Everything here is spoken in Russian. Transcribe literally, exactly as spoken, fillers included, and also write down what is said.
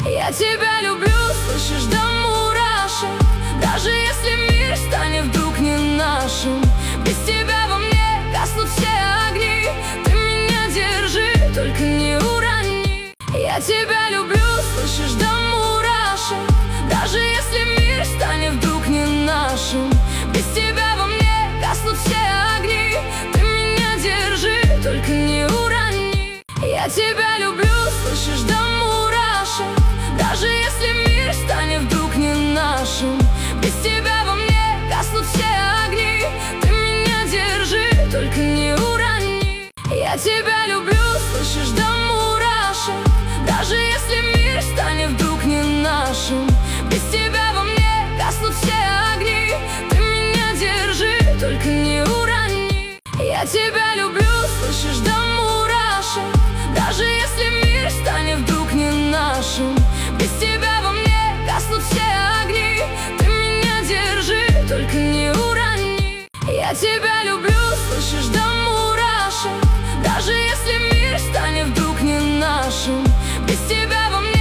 Я тебя люблю, слышишь, до мурашек. Даже если мир станет вдруг не нашим, без тебя во мне гаснут все огни. Ты меня держи, только не урони. Я тебя люблю, слышишь, до мурашек. Даже если мир станет вдруг не нашим, без тебя во мне гаснут все огни. Ты меня держи, только не урони. Я тебя люблю, слышишь, до мурашек. Даже если мир станет вдруг не нашим, без тебя во мне гаснут все огни. Ты меня держи, только не урони. Я тебя люблю, слышишь, до мурашек. Даже если мир станет вдруг не нашим, без тебя во мне гаснут все огни. Ты меня держи, только не урони. Я тебя люблю, слышишь, до мурашек. Даже если мир станет вдруг не нашим, без тебя во мне гаснут все огни. Ты меня держи, только не урони. Я тебя люблю, слышишь, до мурашек. Даже если мир станет вдруг не нашим, без тебя во мне